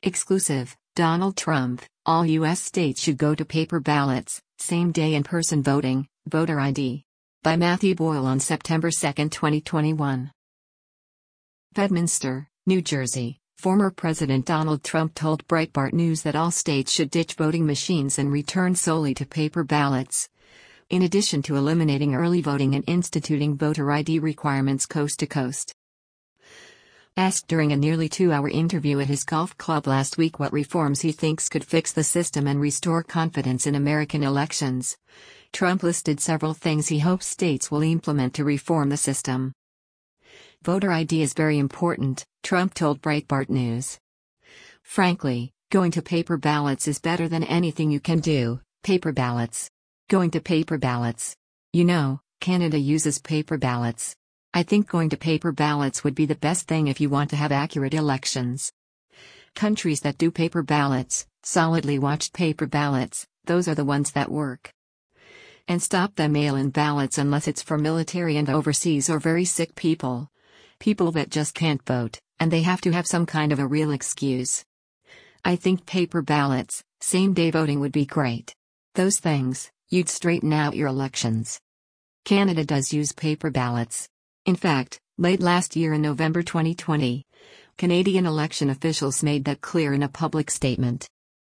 Exclusive, Donald Trump, all U.S. states should go to paper ballots, same-day in-person voting, voter ID. By Matthew Boyle on September 2, 2021. Bedminster, New Jersey, former President Donald Trump told Breitbart News that all states should ditch voting machines and return solely to paper ballots. In addition to eliminating early voting and instituting voter ID requirements coast to coast. Asked during a nearly 2-hour interview at his golf club last week what reforms he thinks could fix the system and restore confidence in American elections, Trump listed several things he hopes states will implement to reform the system. Voter ID is very important, Trump told Breitbart News. Frankly, going to paper ballots is better than anything you can do. Paper ballots. Going to paper ballots. You know, Canada uses paper ballots. I think going to paper ballots would be the best thing if you want to have accurate elections. Countries that do paper ballots, solidly watched paper ballots, those are the ones that work. And stop the mail-in ballots unless it's for military and overseas or very sick people. People that just can't vote, and they have to have some kind of a real excuse. I think paper ballots, same-day voting would be great. Those things, you'd straighten out your elections. Canada does use paper ballots. In fact, late last year in November 2020, Canadian election officials made that clear in a public statement.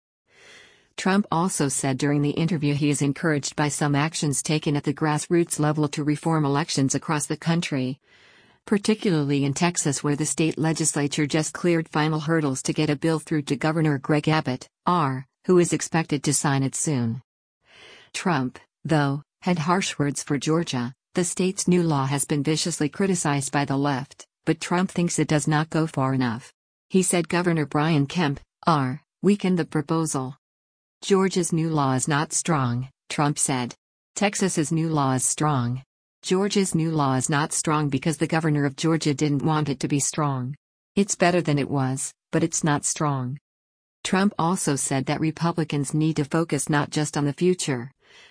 Trump also said during the interview he is encouraged by some actions taken at the grassroots level to reform elections across the country, particularly in Texas where the state legislature just cleared final hurdles to get a bill through to Governor Greg Abbott, who is expected to sign it soon. Trump, though, had harsh words for Georgia. The state's new law has been viciously criticized by the left, but Trump thinks it does not go far enough. He said Governor Brian Kemp, weakened the proposal. Georgia's new law is not strong, Trump said. Texas's new law is strong. Georgia's new law is not strong because the governor of Georgia didn't want it to be strong. It's better than it was, but it's not strong. Trump also said that Republicans need to focus not just on the future,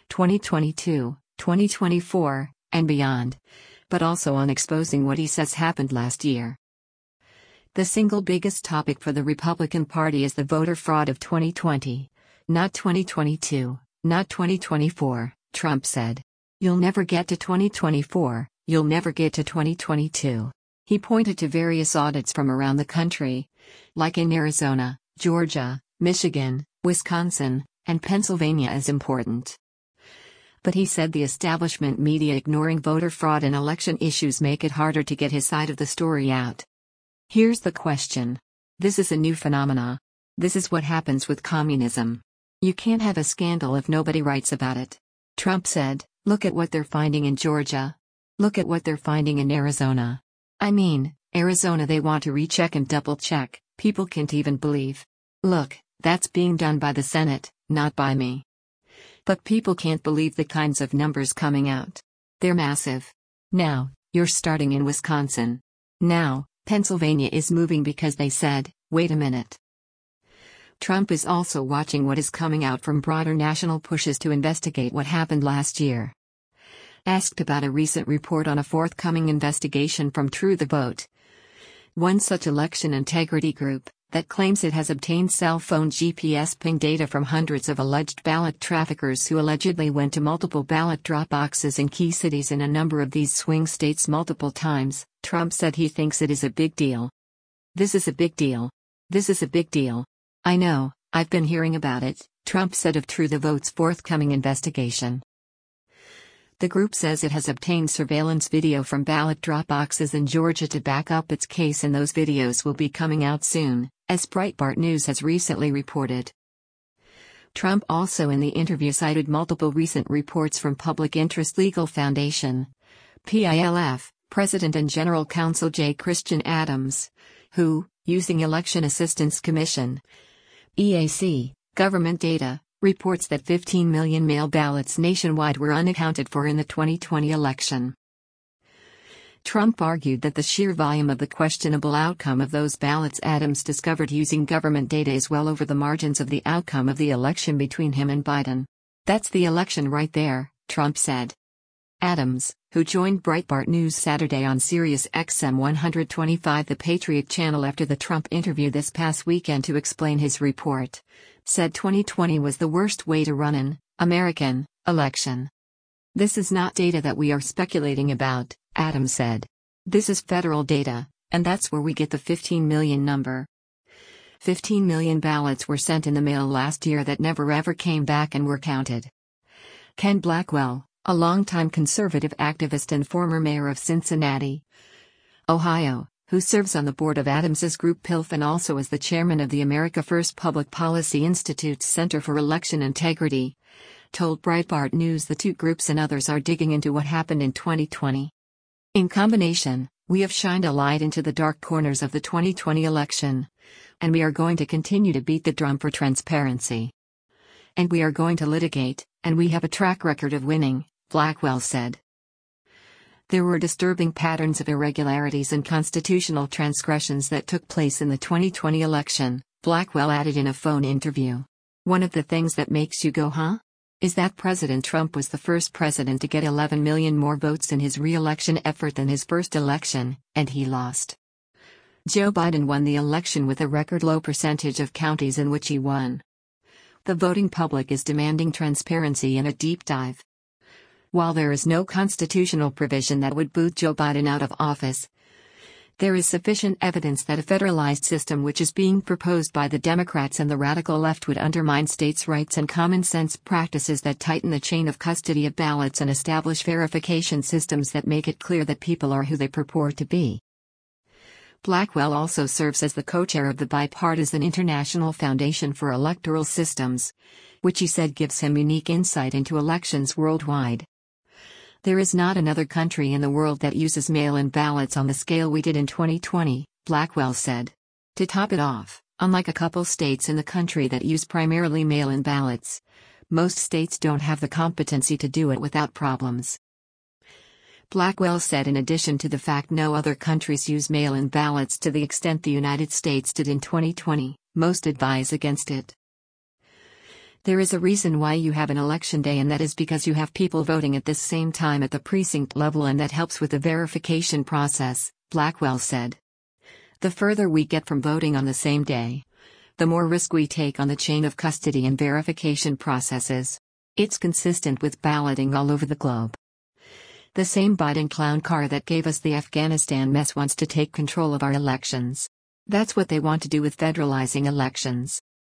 2022, 2024, and beyond, but also on exposing what he says happened last year. The single biggest topic for the Republican Party is the voter fraud of 2020, not 2022, not 2024, Trump said. You'll never get to 2024, you'll never get to 2022. He pointed to various audits from around the country, like in Arizona, Georgia, Michigan, Wisconsin, and Pennsylvania as important. But he said the establishment media ignoring voter fraud and election issues make it harder to get his side of the story out. Here's the question. This is a new phenomena. This is what happens with communism. You can't have a scandal if nobody writes about it. Trump said, look at what they're finding in Georgia. Look at what they're finding in Arizona. I mean, Arizona they want to recheck and double check, people can't even believe. Look, that's being done by the Senate, not by me. But people can't believe the kinds of numbers coming out. They're massive. Now, you're starting in Wisconsin. Now, Pennsylvania is moving because they said, wait a minute. Trump is also watching what is coming out from broader national pushes to investigate what happened last year. Asked about a recent report on a forthcoming investigation from True the Vote, one such election integrity group, that claims it has obtained cell phone GPS ping data from hundreds of alleged ballot traffickers who allegedly went to multiple ballot drop boxes in key cities in a number of these swing states multiple times, Trump said he thinks it is a big deal. This is a big deal. This is a big deal. I know, I've been hearing about it, Trump said of True the Vote's forthcoming investigation. The group says it has obtained surveillance video from ballot drop boxes in Georgia to back up its case, and those videos will be coming out soon, as Breitbart News has recently reported. Trump also in the interview cited multiple recent reports from Public Interest Legal Foundation, PILF, President and General Counsel J. Christian Adams, who, using Election Assistance Commission, EAC, government data, reports that 15 million mail ballots nationwide were unaccounted for in the 2020 election. Trump argued that the sheer volume of the questionable outcome of those ballots Adams discovered using government data is well over the margins of the outcome of the election between him and Biden. That's the election right there, Trump said. Adams, who joined Breitbart News Saturday on Sirius XM 125 The Patriot channel after the Trump interview this past weekend to explain his report, said 2020 was the worst way to run an American election. "This is not data that we are speculating about," Adams said. "This is federal data, and that's where we get the 15 million number. 15 million ballots were sent in the mail last year that never ever came back and were counted." Ken Blackwell, a longtime conservative activist and former mayor of Cincinnati, Ohio, who serves on the board of Adams's group PILF and also as the chairman of the America First Public Policy Institute's Center for Election Integrity, told Breitbart News the two groups and others are digging into what happened in 2020. "In combination, we have shined a light into the dark corners of the 2020 election, and we are going to continue to beat the drum for transparency. And we are going to litigate, and we have a track record of winning," Blackwell said. There were disturbing patterns of irregularities and constitutional transgressions that took place in the 2020 election, Blackwell added in a phone interview. "One of the things that makes you go, huh? Is that President Trump was the first president to get 11 million more votes in his re-election effort than his first election, and he lost. Joe Biden won the election with a record low percentage of counties in which he won. The voting public is demanding transparency and a deep dive. While there is no constitutional provision that would boot Joe Biden out of office, there is sufficient evidence that a federalized system which is being proposed by the Democrats and the radical left would undermine states' rights and common-sense practices that tighten the chain of custody of ballots and establish verification systems that make it clear that people are who they purport to be." Blackwell also serves as the co-chair of the bipartisan International Foundation for Electoral Systems, which he said gives him unique insight into elections worldwide. "There is not another country in the world that uses mail-in ballots on the scale we did in 2020, Blackwell said. To top it off, unlike a couple states in the country that use primarily mail-in ballots, most states don't have the competency to do it without problems. Blackwell said in addition to the fact no other countries use mail-in ballots to the extent the United States did in 2020, most advise against it. There is a reason why you have an election day, and that is because you have people voting at this same time at the precinct level, and that helps with the verification process, Blackwell said. The further we get from voting on the same day, the more risk we take on the chain of custody and verification processes. It's consistent with balloting all over the globe. The same Biden clown car that gave us the Afghanistan mess wants to take control of our elections. That's what they want to do with federalizing elections.